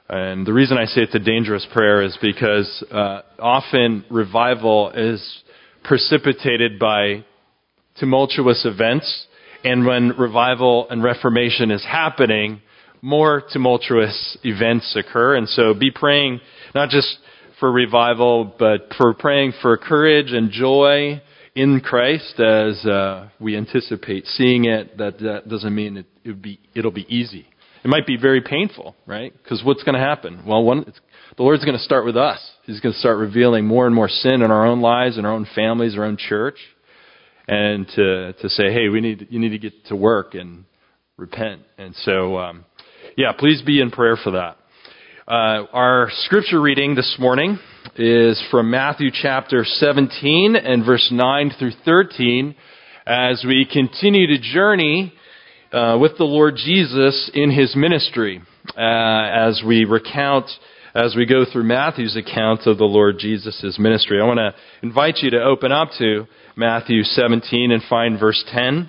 And the reason I say it's a dangerous prayer is because often revival is precipitated by tumultuous events. And when revival and reformation is happening, more tumultuous events occur. And so be praying not just for revival, but for praying for courage and joy in Christ as we anticipate seeing it. That doesn't mean it'll be easy. It might be very painful, right? Because what's going to happen? Well, the Lord's going to start with us. He's going to start revealing more and more sin in our own lives, in our own families, our own church. And to say, hey, you need to get to work and repent. And so, please be in prayer for that. Our scripture reading this morning is from Matthew chapter 17 and verse 9 through 13 as we continue to journey with the Lord Jesus in His ministry as we go through Matthew's account of the Lord Jesus' ministry. I want to invite you to open up to Matthew 17 and find verse 10.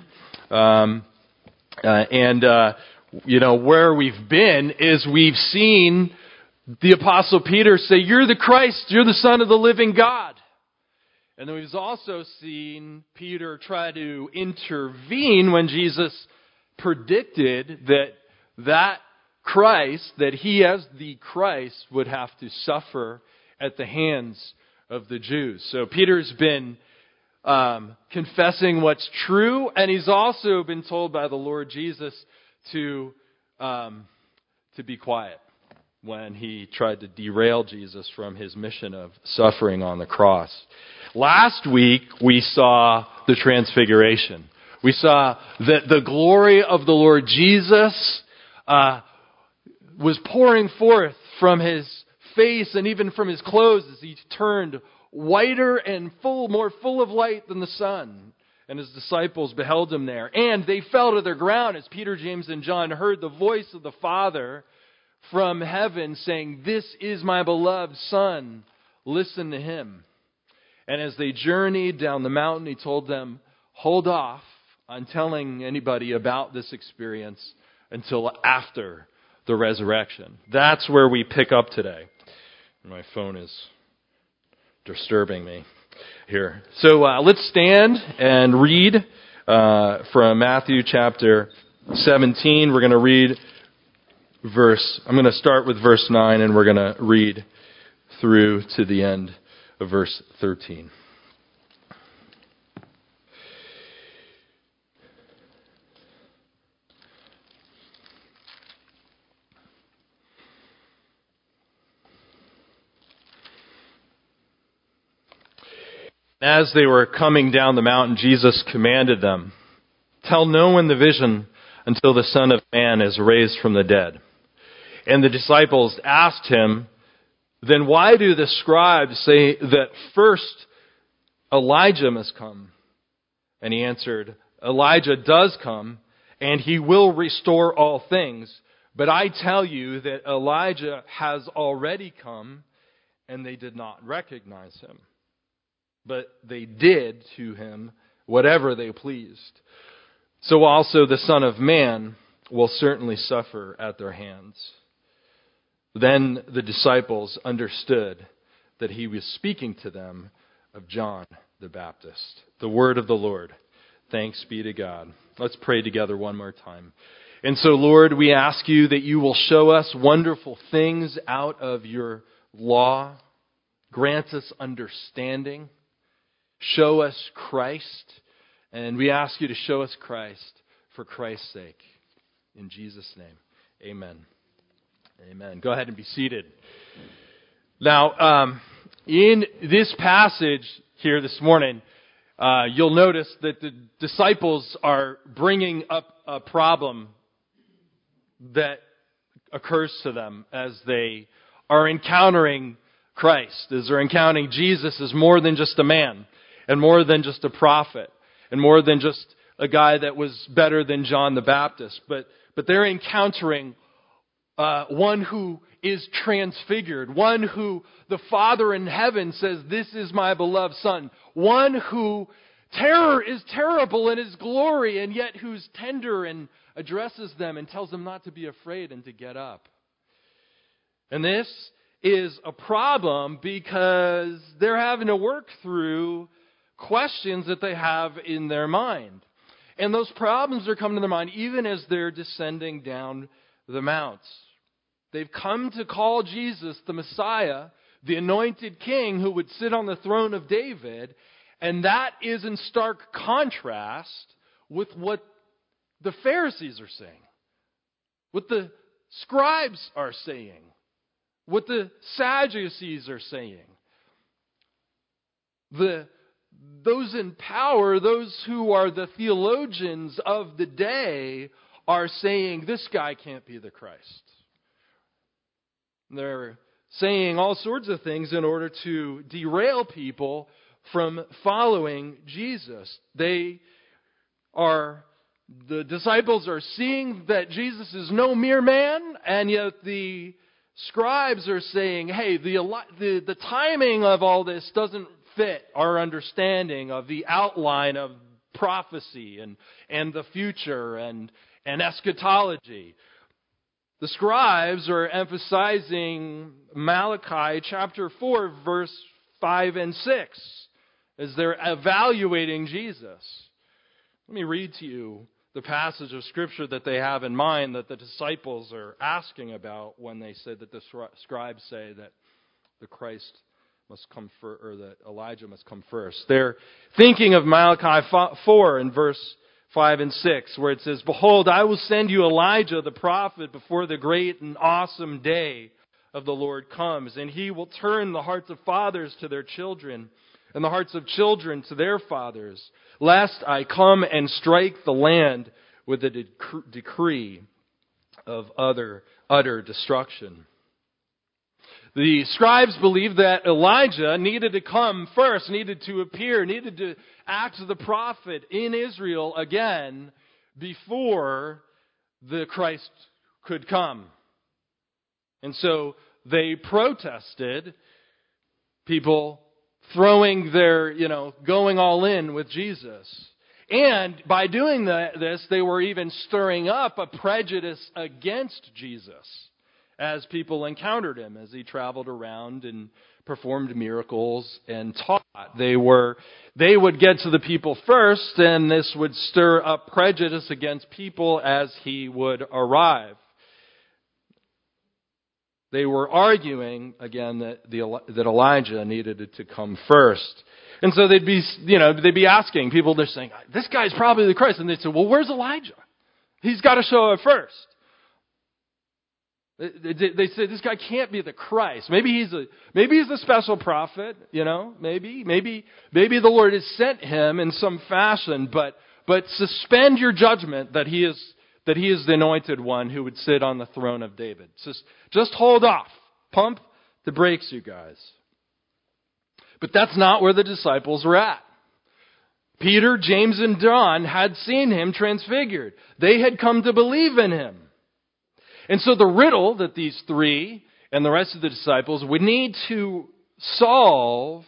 Where we've been is we've seen the Apostle Peter say, "You're the Christ, you're the Son of the living God." And then we've also seen Peter try to intervene when Jesus predicted that Christ, that he as the Christ would have to suffer at the hands of the Jews. So Peter's been confessing what's true, and he's also been told by the Lord Jesus to be quiet when he tried to derail Jesus from his mission of suffering on the cross. Last week, we saw the transfiguration. We saw that the glory of the Lord Jesus was pouring forth from his face and even from his clothes as he turned whiter and more full of light than the sun. And his disciples beheld him there. And they fell to their ground as Peter, James, and John heard the voice of the Father from heaven saying, "This is my beloved Son. Listen to him." And as they journeyed down the mountain, he told them, hold off on telling anybody about this experience until after the resurrection. That's where we pick up today. My phone is disturbing me here. So let's stand and read from Matthew chapter 17. We're going to read I'm going to start with verse 9 and we're going to read through to the end of verse 13. As they were coming down the mountain, Jesus commanded them, "Tell no one the vision until the Son of Man is raised from the dead." And the disciples asked him, "Then why do the scribes say that first Elijah must come?" And he answered, "Elijah does come, and he will restore all things. But I tell you that Elijah has already come, and they did not recognize him. But they did to him whatever they pleased. So also the Son of Man will certainly suffer at their hands." Then the disciples understood that he was speaking to them of John the Baptist. The word of the Lord. Thanks be to God. Let's pray together one more time. And so, Lord, we ask you that you will show us wonderful things out of your law. Grant us understanding. Show us Christ. And we ask you to show us Christ for Christ's sake. In Jesus' name, amen. Amen. Go ahead and be seated. Now, in this passage here this morning, you'll notice that the disciples are bringing up a problem that occurs to them as they are encountering Christ, as they're encountering Jesus as more than just a man, and more than just a prophet, and more than just a guy that was better than John the Baptist. But they're encountering one who is transfigured, one who the Father in heaven says, "This is my beloved Son," one who terror is terrible in his glory, and yet who's tender and addresses them and tells them not to be afraid and to get up. And this is a problem because they're having to work through questions that they have in their mind. And those problems are coming to their mind even as they're descending down the mounts. They've come to call Jesus the Messiah, the anointed king who would sit on the throne of David, and that is in stark contrast with what the Pharisees are saying, what the scribes are saying, what the Sadducees are saying. Those in power, those who are the theologians of the day, are saying this guy can't be the Christ. They're saying all sorts of things in order to derail people from following Jesus. The disciples are seeing that Jesus is no mere man, and yet the scribes are saying, hey, the timing of all this doesn't fit our understanding of the outline of prophecy and the future and eschatology. The scribes are emphasizing Malachi chapter 4, verse 5 and 6, as they're evaluating Jesus. Let me read to you the passage of Scripture that they have in mind that the disciples are asking about when they say that the scribes say that the Christ must come first, or that Elijah must come first. They're thinking of Malachi 4 in verse 5 and 6, where it says, "Behold, I will send you Elijah the prophet before the great and awesome day of the Lord comes, and he will turn the hearts of fathers to their children, and the hearts of children to their fathers, lest I come and strike the land with a decree of utter destruction." The scribes believed that Elijah needed to come first, needed to appear, needed to act as the prophet in Israel again before the Christ could come. And so they protested people throwing their, going all in with Jesus. And by doing this, they were even stirring up a prejudice against Jesus as people encountered him, as he traveled around and performed miracles and taught. They would get to the people first, and this would stir up prejudice against people as he would arrive. They were arguing, again, that Elijah needed to come first. And so they'd be asking people, they're saying, this guy's probably the Christ. And they'd say, well, where's Elijah? He's got to show up first. They say this guy can't be the Christ. Maybe he's a special prophet, maybe the Lord has sent him in some fashion, but suspend your judgment that he is the anointed one who would sit on the throne of David. Just hold off. Pump the brakes, you guys. But that's not where the disciples were at. Peter, James, and John had seen him transfigured. They had come to believe in him. And so the riddle that these three and the rest of the disciples would need to solve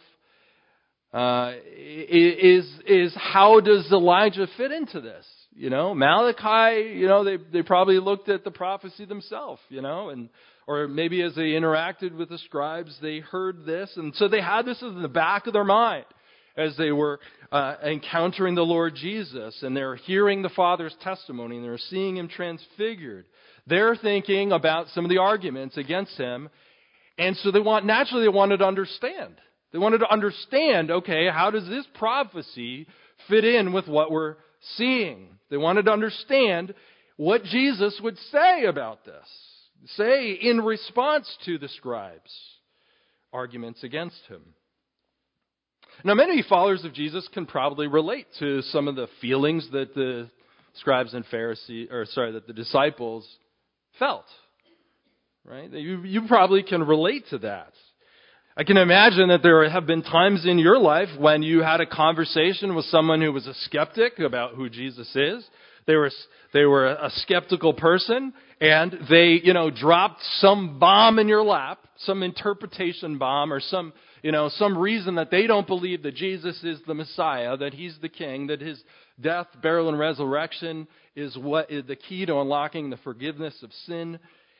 is how does Elijah fit into this? Malachi, they probably looked at the prophecy themselves, or maybe as they interacted with the scribes, they heard this. And so they had this in the back of their mind as they were encountering the Lord Jesus, and they're hearing the Father's testimony, and they're seeing him transfigured. They're thinking about some of the arguments against him, and so they wanted to understand. They wanted to understand, okay, how does this prophecy fit in with what we're seeing? They wanted to understand what Jesus would say about this, say in response to the scribes' arguments against him. Now, many followers of Jesus can probably relate to some of the feelings that the scribes and that the disciples felt, right? You probably can relate to that. I can imagine that there have been times in your life when you had a conversation with someone who was a skeptic about who Jesus is. They were a skeptical person, and they, dropped some bomb in your lap, some interpretation bomb, or some reason that they don't believe that Jesus is the Messiah, that he's the King, that his death, burial, and resurrection is what is the key to unlocking the forgiveness of sin.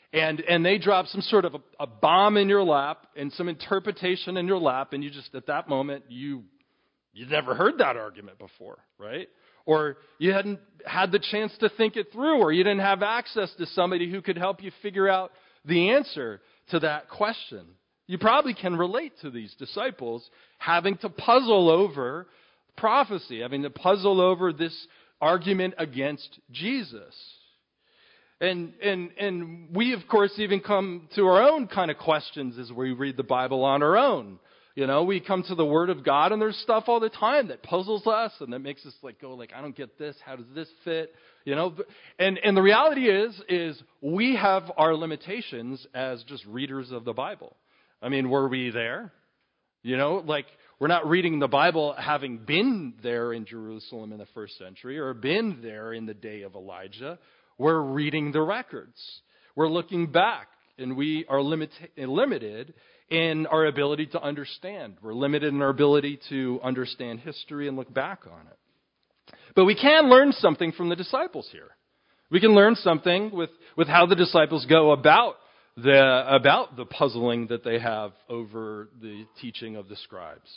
and they drop some sort of a bomb in your lap and some interpretation in your lap, and you just, at that moment, you'd never heard that argument before, right? Or you hadn't had the chance to think it through, or you didn't have access to somebody who could help you figure out the answer to that question. You probably can relate to these disciples having to puzzle over prophecy, having to puzzle over this argument against Jesus. And we, of course, even come to our own kind of questions as we read the Bible on our own. You know, we come to the Word of God, and there's stuff all the time that puzzles us and that makes us go, I don't get this. How does this fit? You know, and the reality is we have our limitations as just readers of the Bible. I mean, were we there? You know, we're not reading the Bible having been there in Jerusalem in the first century or been there in the day of Elijah. We're reading the records. We're looking back, and we are limited in our ability to understand. We're limited in our ability to understand history and look back on it. But we can learn something from the disciples here. We can learn something with how the disciples go about the puzzling that they have over the teaching of the scribes.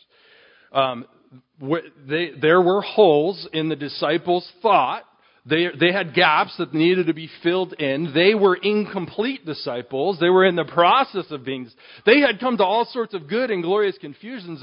There were holes in the disciples' thought. They had gaps that needed to be filled in. They were incomplete disciples. They were in the process of being. They had come to all sorts of good and glorious conclusions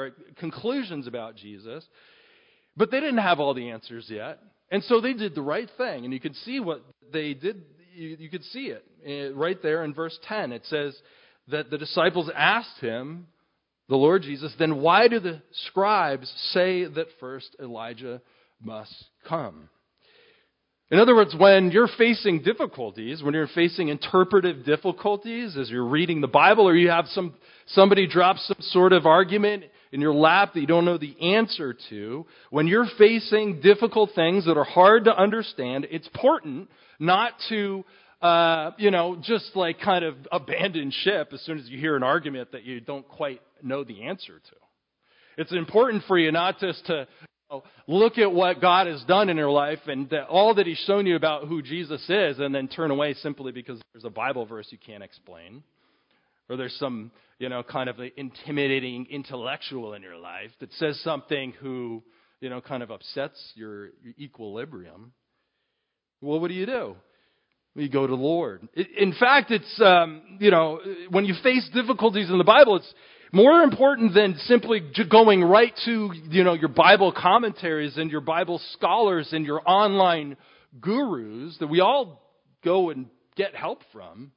about Jesus, but they didn't have all the answers yet. And so they did the right thing. And you could see what they did. You could see it right there in verse 10. It says that the disciples asked him, the Lord Jesus, then why do the scribes say that first Elijah must come? In other words, when you're facing difficulties, when you're facing interpretive difficulties as you're reading the Bible, or you have somebody drop some sort of argument in your lap that you don't know the answer to, when you're facing difficult things that are hard to understand, it's important not to, just kind of abandon ship as soon as you hear an argument that you don't quite know the answer to. It's important for you not just to look at what God has done in your life and all that He's shown you about who Jesus is, and then turn away simply because there's a Bible verse you can't explain, or there's some, kind of intimidating intellectual in your life that says something who, kind of upsets your equilibrium. Well, what do? You go to the Lord. In fact, it's, when you face difficulties in the Bible, it's more important than simply going right to, your Bible commentaries and your Bible scholars and your online gurus that we all go and get help from.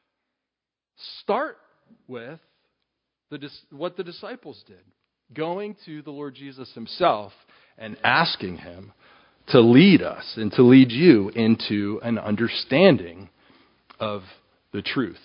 Start with what the disciples did. Going to the Lord Jesus Himself and asking Him to lead us and to lead you into an understanding of the truth.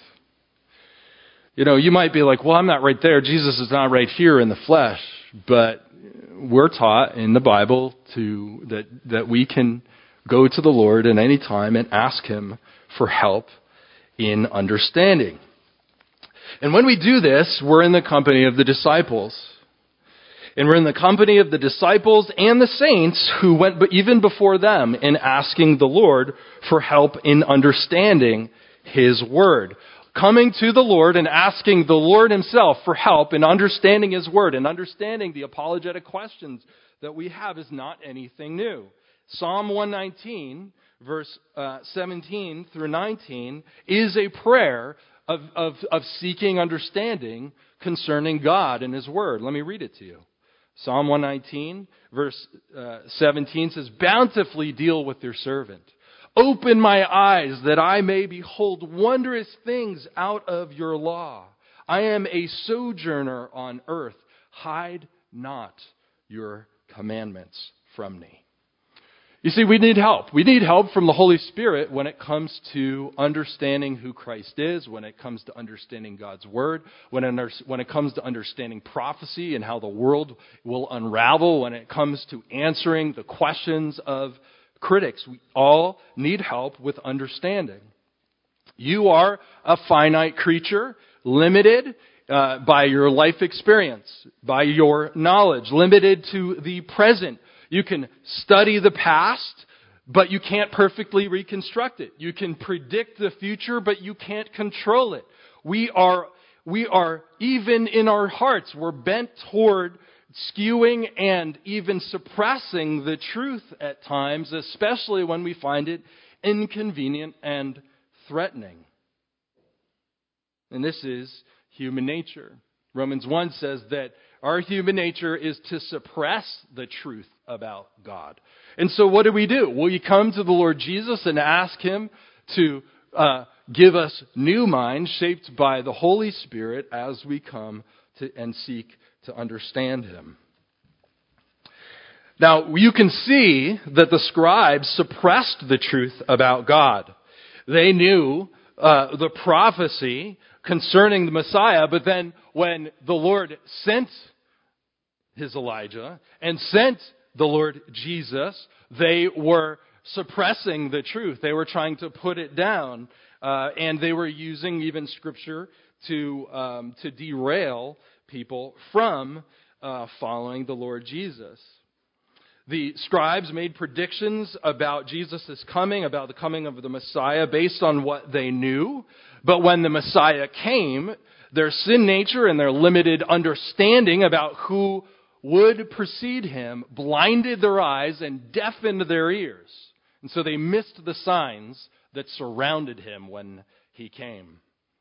You might be like, well, I'm not right there. Jesus is not right here in the flesh. But we're taught in the Bible that we can go to the Lord at any time and ask Him for help in understanding. And when we do this, we're in the company of the disciples. And we're in the company of the disciples and the saints who went even before them in asking the Lord for help in understanding His Word. Coming to the Lord and asking the Lord Himself for help in understanding His Word and understanding the apologetic questions that we have is not anything new. Psalm 119, verse 17 through 19, is a prayer of seeking understanding concerning God and His Word. Let me read it to you. Psalm 119, verse 17 says, "Bountifully deal with your servant. Open my eyes that I may behold wondrous things out of your law. I am a sojourner on earth. Hide not your commandments from me." You see, we need help. We need help from the Holy Spirit when it comes to understanding who Christ is, when it comes to understanding God's Word, when it comes to understanding prophecy and how the world will unravel, when it comes to answering the questions of critics. We all need help with understanding. You are a finite creature, limited by your life experience, by your knowledge, limited to the present. You can study the past, but you can't perfectly reconstruct it. You can predict the future, but you can't control it. We are, even in our hearts, we're bent toward skewing and even suppressing the truth at times, especially when we find it inconvenient and threatening. And this is human nature. Romans 1 says that our human nature is to suppress the truth about God. And so what do? Well, you come to the Lord Jesus and ask Him to give us new minds shaped by the Holy Spirit as we come to and seek to understand Him. Now, you can see that the scribes suppressed the truth about God. They knew the prophecy concerning the Messiah, but then when the Lord sent His Elijah and sent the Lord Jesus, they were suppressing the truth. They were trying to put it down, and they were using even Scripture to derail people from following the Lord Jesus. The scribes made predictions about Jesus' coming, about the coming of the Messiah, based on what they knew. But when the Messiah came, their sin nature and their limited understanding about who would precede Him blinded their eyes and deafened their ears. And so they missed the signs that surrounded Him when He came.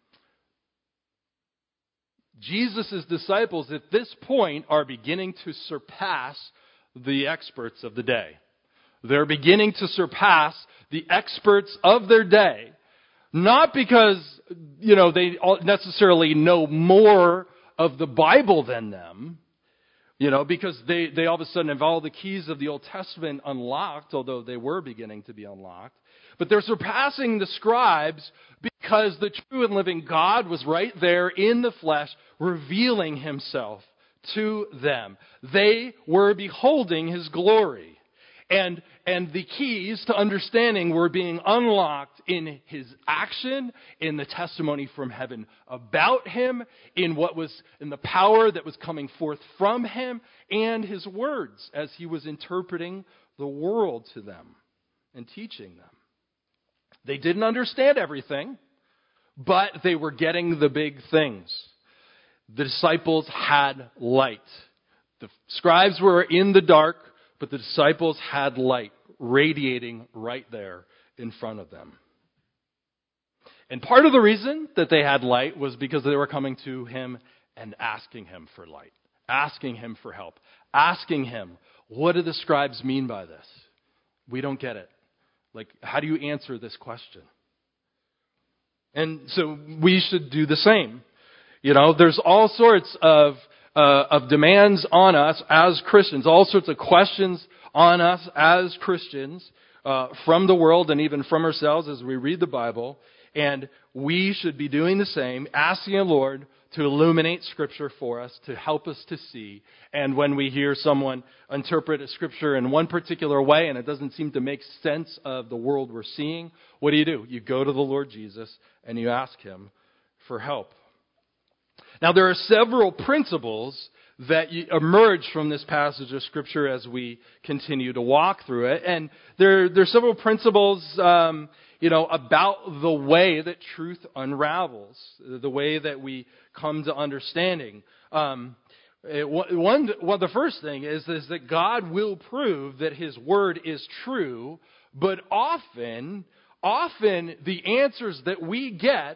Jesus' disciples at this point are beginning to surpass the experts of the day. They're beginning to surpass the experts of their day. Not because, they necessarily know more of the Bible than them, because they all of a sudden have all the keys of the Old Testament unlocked, although they were beginning to be unlocked. But they're surpassing the scribes because the true and living God was right there in the flesh, revealing Himself to them. They were beholding His glory. And the keys to understanding were being unlocked in His action, in the testimony from heaven about Him, in the power that was coming forth from Him, and His words as He was interpreting the world to them and teaching them. They didn't understand everything, but they were getting the big things. The disciples had light. The scribes were in the dark, but the disciples had light radiating right there in front of them. And part of the reason that they had light was because they were coming to Him and asking Him for light, asking Him for help, asking Him, what do the scribes mean by this? We don't get it. How do you answer this question? And so we should do the same. There's all sorts of demands on us as Christians, all sorts of questions on us as Christians from the world and even from ourselves as we read the Bible. And we should be doing the same, asking the Lord to illuminate Scripture for us, to help us to see. And when we hear someone interpret a Scripture in one particular way and it doesn't seem to make sense of the world we're seeing, what do? You go to the Lord Jesus and you ask Him for help. Now, there are several principles that emerge from this passage of Scripture as we continue to walk through it. And there are several principles, about the way that truth unravels, the way that we come to understanding. The first thing is that God will prove that His Word is true, but often the answers that we get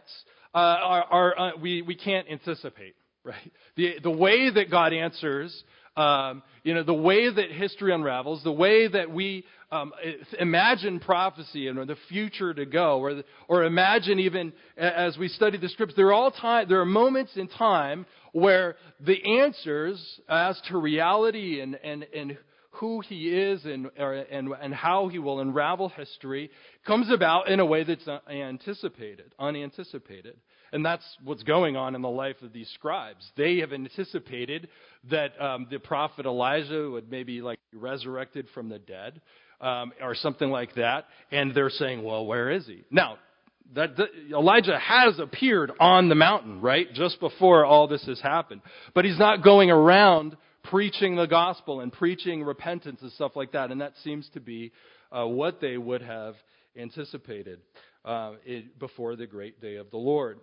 we can't anticipate, right? The way that God answers, the way that history unravels, the way that we imagine prophecy and the future to go, or imagine even as we study the Scriptures, there are moments in time where the answers as to reality and who He is and how He will unravel history comes about in a way that's unanticipated. And that's what's going on in the life of these scribes. They have anticipated that the prophet Elijah would maybe be resurrected from the dead or something like that. And they're saying, well, where is He? Now, Elijah has appeared on the mountain, right? Just before all this has happened. But he's not going around preaching the gospel and preaching repentance and stuff like that. And that seems to be what they would have anticipated before the great day of the Lord.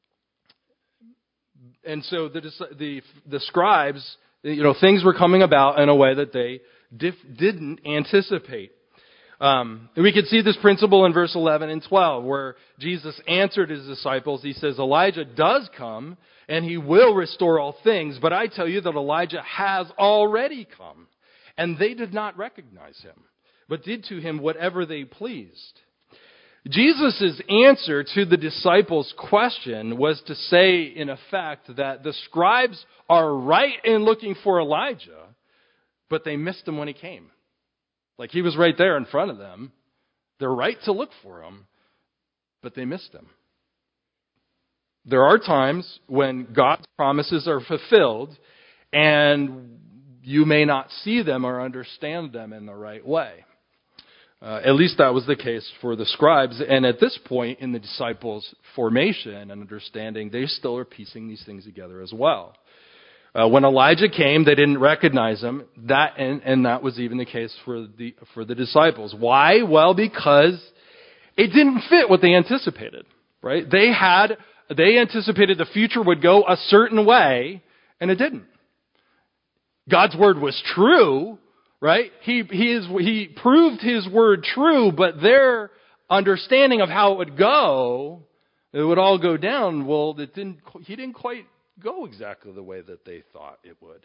And so the scribes, things were coming about in a way that they didn't anticipate. We could see this principle in verse 11 and 12, where Jesus answered his disciples. He says, Elijah does come, and he will restore all things. But I tell you that Elijah has already come, and they did not recognize him, but did to him whatever they pleased. Jesus' answer to the disciples' question was to say, in effect, that the scribes are right in looking for Elijah, but they missed him when he came. Like, he was right there in front of them. They're right to look for him, but they missed him. There are times when God's promises are fulfilled, and you may not see them or understand them in the right way. At least that was the case for the scribes. And at this point in the disciples' formation and understanding, they still are piecing these things together as well. When Elijah came, they didn't recognize him. And that was even the case for the disciples. Why? Well, because it didn't fit what they anticipated. Right? They anticipated the future would go a certain way, and it didn't. God's word was true. Right? He proved his word true, but their understanding of how it would go, it would all go down. Well, he didn't quite go exactly the way that they thought it would.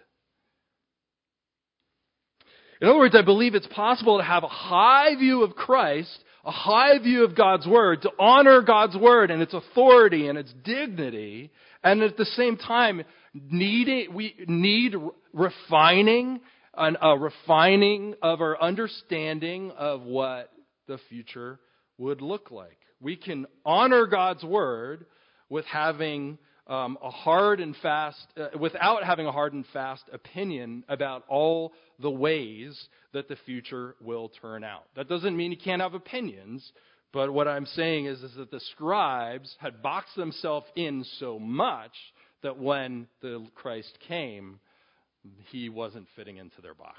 In other words, I believe it's possible to have a high view of Christ, a high view of God's word, to honor God's word and its authority and its dignity, and at the same time, we need refining a refining of our understanding of what the future would look like. We can honor God's word with having without having a hard and fast opinion about all the ways that the future will turn out. That doesn't mean you can't have opinions, but what I'm saying is that the scribes had boxed themselves in so much that when the Christ came, he wasn't fitting into their box.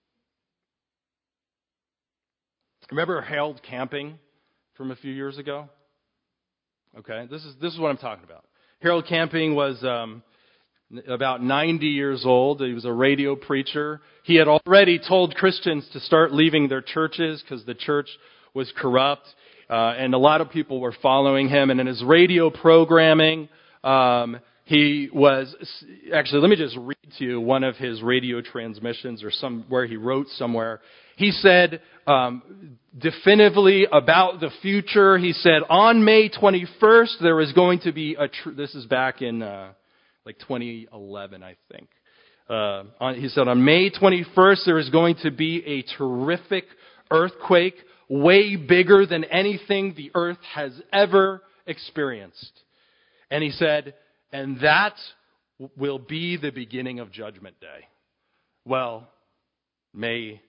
Remember Harold Camping from a few years ago? Okay, this is what I'm talking about. Harold Camping was about 90 years old. He was a radio preacher. He had already told Christians to start leaving their churches because the church was corrupt, and a lot of people were following him. And in his radio programming, he was, actually, let me just read to you one of his radio transmissions or where he wrote somewhere. He said definitively about the future, he said, on May 21st, there is going to be this is back in 2011, I think. He said, on May 21st, there is going to be a terrific earthquake, way bigger than anything the earth has ever experienced. And he said, and that will be the beginning of Judgment Day. Well, May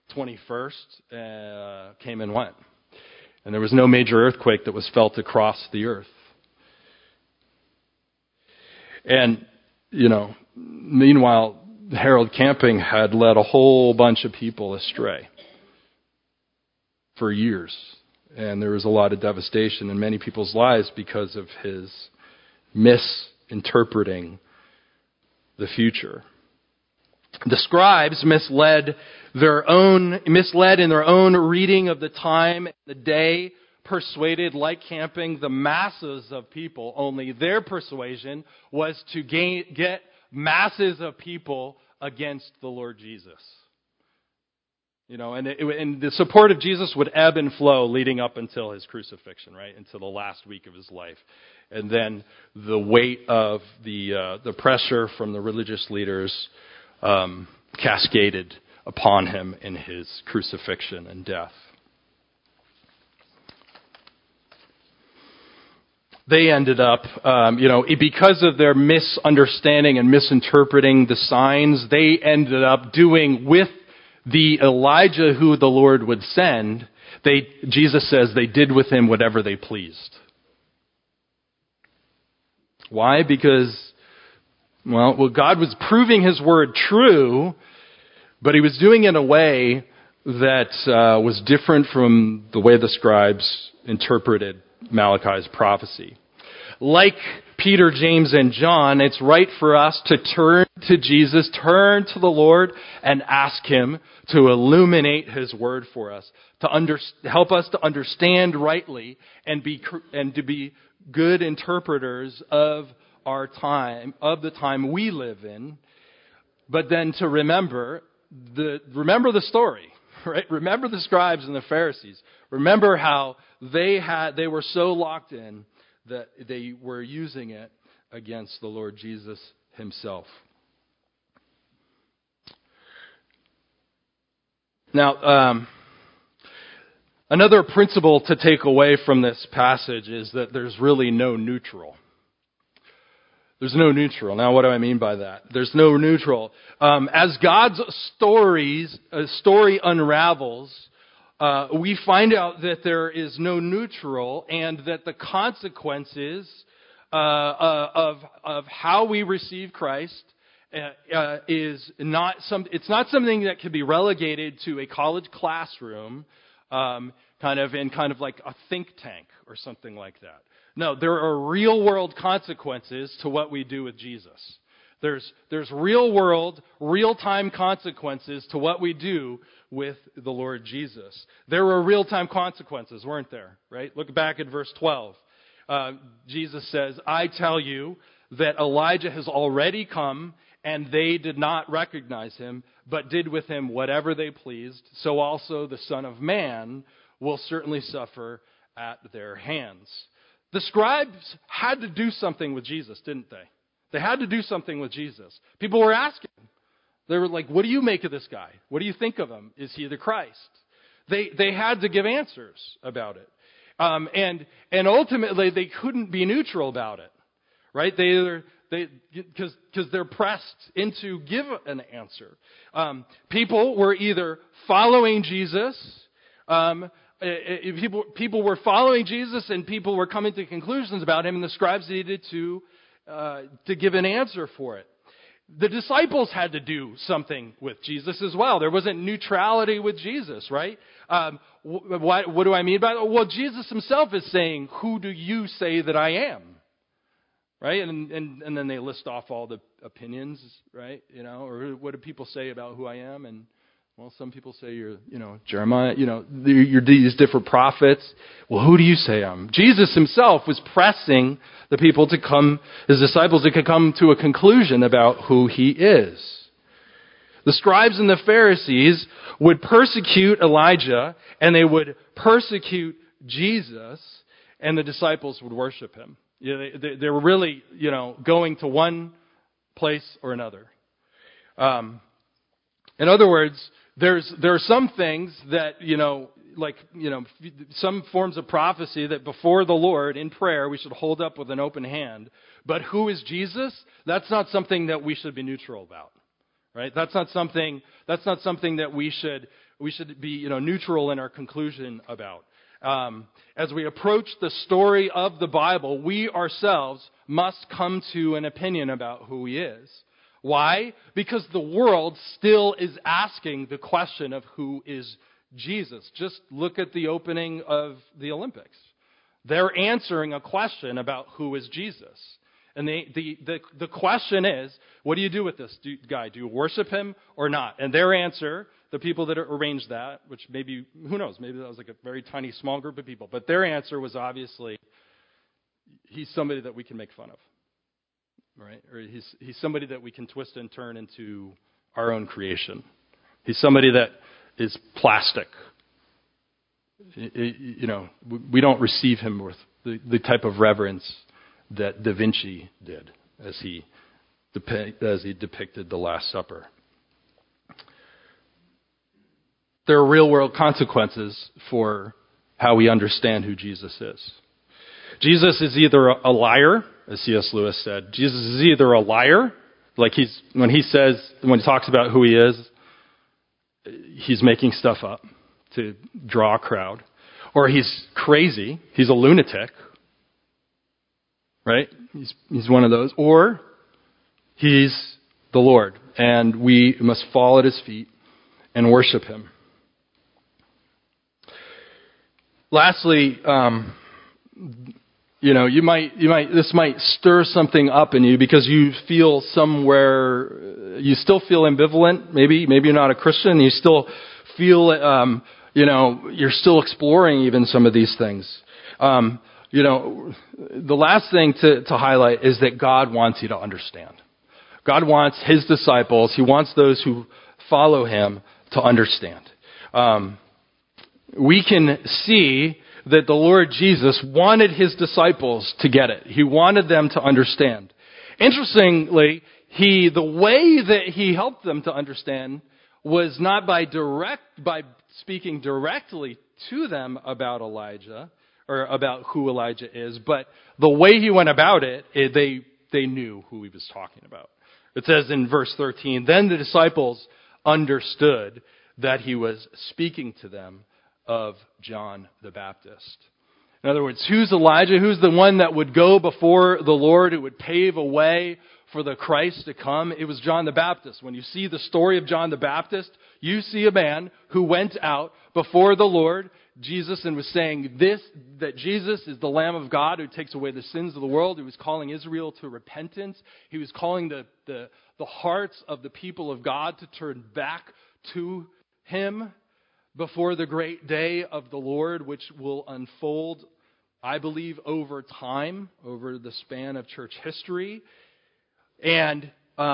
21st came and went. And there was no major earthquake that was felt across the earth. And, meanwhile, Harold Camping had led a whole bunch of people astray for years. And there was a lot of devastation in many people's lives because of his misinterpreting the future. The scribes misled in their own reading of the time and the day, persuaded, like Camping, the masses of people. Only their persuasion was to get masses of people against the Lord Jesus. And the support of Jesus would ebb and flow leading up until his crucifixion, right? Until the last week of his life. And then the weight of the pressure from the religious leaders cascaded upon him in his crucifixion and death. They ended up, because of their misunderstanding and misinterpreting the signs, they ended up doing with the Elijah who the Lord would send, Jesus says they did with him whatever they pleased. Why? Because, God was proving his word true, but he was doing it in a way that was different from the way the scribes interpreted Malachi's prophecy. Like Peter, James, and John, it's right for us to turn to Jesus, turn to the Lord, and ask Him to illuminate His word for us, to help us to understand rightly and to be good interpreters of our time, of the time we live in. But then to remember the story, right? Remember the scribes and the Pharisees. Remember how they were so locked in that they were using it against the Lord Jesus Himself. Now, another principle to take away from this passage is that there's really no neutral. There's no neutral. Now, what do I mean by that? There's no neutral. As God's story unravels, we find out that there is no neutral, and that the consequences of how we receive Christ is not it's not something that can be relegated to a college classroom, kind of like a think tank or something like that. No, there are real world consequences to what we do with Jesus. There's real world, real time consequences to what we do with the Lord Jesus. There were real time consequences, weren't there? Right? Look back at verse 12. Jesus says, "I tell you that Elijah has already come, and they did not recognize him, but did with him whatever they pleased. So also the Son of Man will certainly suffer at their hands." The scribes had to do something with Jesus, didn't they? They had to do something with Jesus. People were asking. They were like, "What do you make of this guy? What do you think of him? Is he the Christ?" They had to give answers about it. And ultimately, they couldn't be neutral about it, right? Because they're pressed into give an answer. People were either following Jesus. People were following Jesus, and people were coming to conclusions about him, and the scribes needed to give an answer for it. The disciples had to do something with Jesus as well. There wasn't neutrality with Jesus, right? What do I mean by that? Well, Jesus Himself is saying, "Who do you say that I am?" Right? And then they list off all the opinions, right? Or what do people say about who I am? And well, some people say you're, Jeremiah, you're these different prophets. Well, who do you say I am? Jesus Himself was pressing the people His disciples to come to a conclusion about who He is. The scribes and the Pharisees would persecute Elijah, and they would persecute Jesus, and the disciples would worship Him. They were really, going to one place or another. In other words, there are some things that, some forms of prophecy that before the Lord in prayer we should hold up with an open hand. But who is Jesus? That's not something that we should be neutral about, right? That's not something that we should be, neutral in our conclusion about. As we approach the story of the Bible, we ourselves must come to an opinion about who He is. Why? Because the world still is asking the question of who is Jesus. Just look at the opening of the Olympics. They're answering a question about who is Jesus. And the question is, what do you do with this guy? Do you worship him or not? And their answer, the people that arranged that, which maybe, who knows, maybe that was like a very tiny, small group of people. But their answer was obviously, he's somebody that we can make fun of. Right? Or he's somebody that we can twist and turn into our own creation. He's somebody that is plastic. We don't receive him with the type of reverence that Da Vinci did as he depicted the Last Supper. There are real world consequences for how we understand who Jesus is. Jesus is either a liar, as C.S. Lewis said. Jesus is either a liar, like when he talks about who He is, he's making stuff up to draw a crowd. Or he's crazy, he's a lunatic, right? He's one of those. Or he's the Lord, and we must fall at His feet and worship Him. lastly, this might stir something up in you because you feel somewhere, you still feel ambivalent. Maybe you're not a Christian. You still feel, you're still exploring even some of these things. The last thing to highlight is that God wants you to understand. God wants His disciples, He wants those who follow Him to understand. We can see that the Lord Jesus wanted His disciples to get it. He wanted them to understand. Interestingly, the way that He helped them to understand was not by speaking directly to them about Elijah, or about who Elijah is, but the way He went about it, they knew who He was talking about. It says in verse 13, then the disciples understood that He was speaking to them of John the Baptist. In other words, who's Elijah? Who's the one that would go before the Lord, who would pave a way for the Christ to come? It was John the Baptist. When you see the story of John the Baptist, you see a man who went out before the Lord Jesus and was saying that Jesus is the Lamb of God who takes away the sins of the world. He was calling Israel to repentance. He was calling the hearts of the people of God to turn back to Him before the great day of the Lord, which will unfold, I believe, over time, over the span of church history. And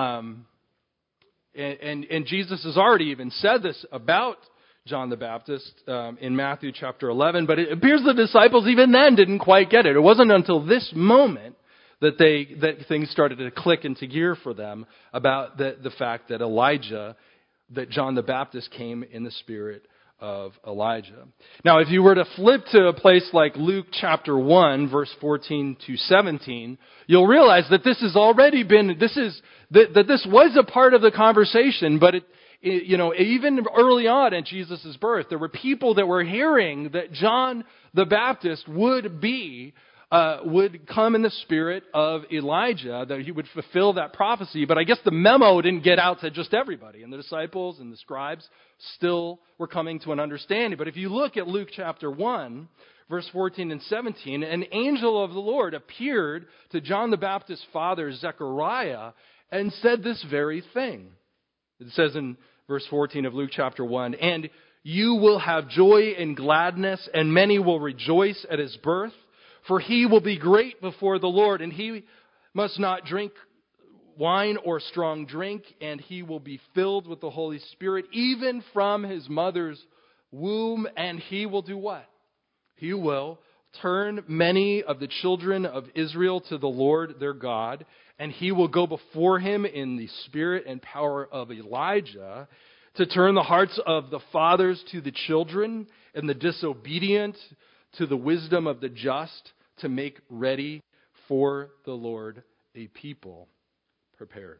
Jesus has already even said this about John the Baptist in Matthew chapter 11, but it appears the disciples even then didn't quite get it. It wasn't until this moment that things started to click into gear for them about the fact that John the Baptist came in the spirit of Elijah. Now, if you were to flip to a place like Luke chapter 1, verse 14 to 17, you'll realize that this has already been, that this was a part of the conversation, but even early on in Jesus' birth, there were people that were hearing that John the Baptist would come in the spirit of Elijah, that he would fulfill that prophecy. But I guess the memo didn't get out to just everybody. And the disciples and the scribes still were coming to an understanding. But if you look at Luke chapter 1, verse 14 and 17, an angel of the Lord appeared to John the Baptist's father, Zechariah, and said this very thing. It says in verse 14 of Luke chapter 1, and you will have joy and gladness, and many will rejoice at his birth. For he will be great before the Lord, and he must not drink wine or strong drink, and he will be filled with the Holy Spirit, even from his mother's womb. And he will do what? He will turn many of the children of Israel to the Lord their God, and he will go before him in the spirit and power of Elijah to turn the hearts of the fathers to the children and the disobedient to the wisdom of the just, to make ready for the Lord a people prepared.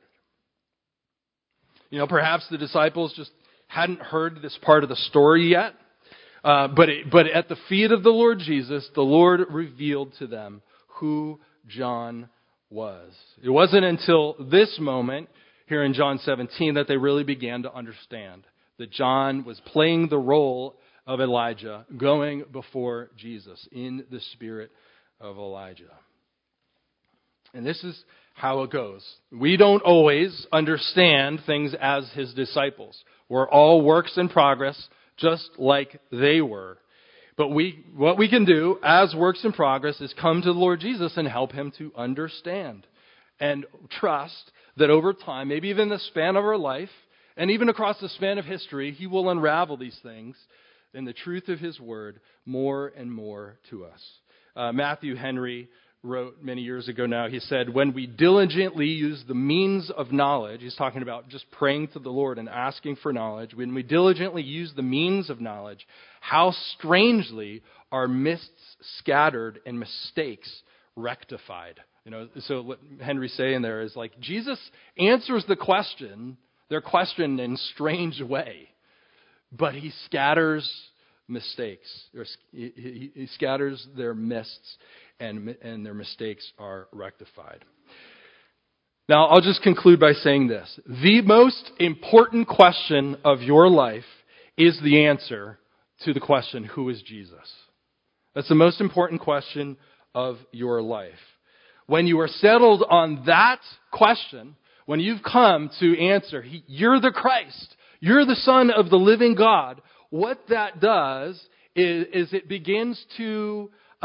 Perhaps the disciples just hadn't heard this part of the story yet, but at the feet of the Lord Jesus, the Lord revealed to them who John was. It wasn't until this moment here in John 17 that they really began to understand that John was playing the role of Elijah, going before Jesus in the spirit of Elijah. And this is how it goes. We don't always understand things as his disciples. We're all works in progress, just like they were. But what we can do as works in progress is come to the Lord Jesus and help him to understand and trust that over time, maybe even the span of our life, and even across the span of history, he will unravel these things in the truth of his word more and more to us. Matthew Henry wrote many years ago now, he said, when we diligently use the means of knowledge, he's talking about just praying to the Lord and asking for knowledge, when we diligently use the means of knowledge, how strangely are mists scattered and mistakes rectified. So what Henry's saying there is like, Jesus answers their question in a strange way. But he scatters mistakes. He scatters their mists, and their mistakes are rectified. Now, I'll just conclude by saying this. The most important question of your life is the answer to the question, who is Jesus? That's the most important question of your life. When you are settled on that question, when you've come to answer, you're the Christ, you're the Son of the living God, what that does is it begins to,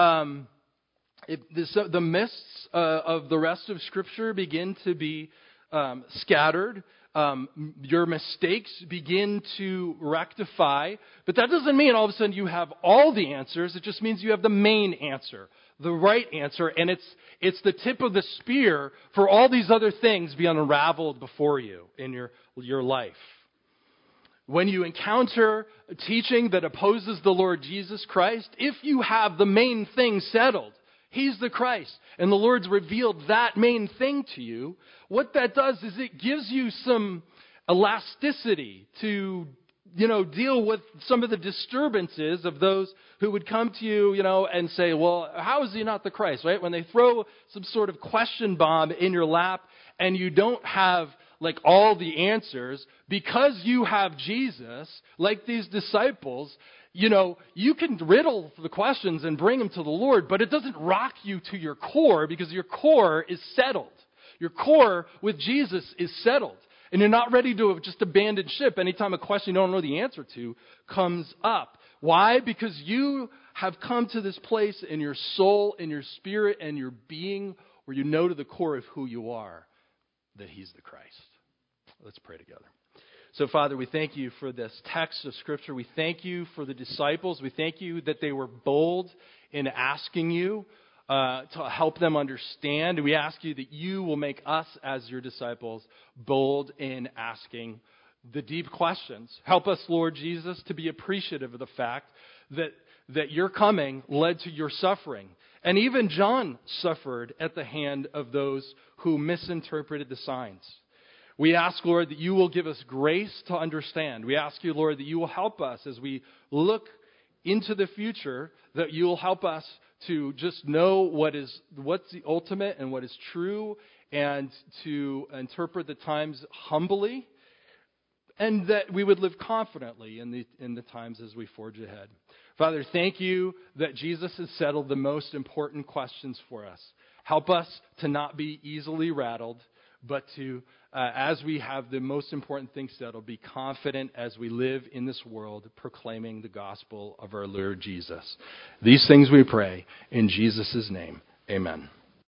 the mists of the rest of Scripture begin to be scattered. Your mistakes begin to rectify. But that doesn't mean all of a sudden you have all the answers. It just means you have the main answer, the right answer. And it's the tip of the spear for all these other things being unraveled before you in your life. When you encounter teaching that opposes the Lord Jesus Christ, if you have the main thing settled, He's the Christ, and the Lord's revealed that main thing to you, what that does is it gives you some elasticity to, deal with some of the disturbances of those who would come to you, and say, well, how is He not the Christ, right? When they throw some sort of question bomb in your lap and you don't have all the answers, because you have Jesus, like these disciples, you can riddle the questions and bring them to the Lord, but it doesn't rock you to your core because your core is settled. Your core with Jesus is settled. And you're not ready to just abandon ship anytime a question you don't know the answer to comes up. Why? Because you have come to this place in your soul, in your spirit, and your being where you know to the core of who you are that He's the Christ. Let's pray together. So, Father, we thank You for this text of Scripture. We thank You for the disciples. We thank You that they were bold in asking You to help them understand. We ask You that You will make us as Your disciples bold in asking the deep questions. Help us, Lord Jesus, to be appreciative of the fact that Your coming led to Your suffering. And even John suffered at the hand of those who misinterpreted the signs. We ask, Lord, that You will give us grace to understand. We ask You, Lord, that You will help us as we look into the future, that You will help us to just know what's the ultimate and what is true, and to interpret the times humbly, and that we would live confidently in the times as we forge ahead. Father, thank You that Jesus has settled the most important questions for us. Help us to not be easily rattled, but to, as we have the most important things settled, be confident as we live in this world proclaiming the gospel of our Lord Jesus. These things we pray in Jesus' name. Amen.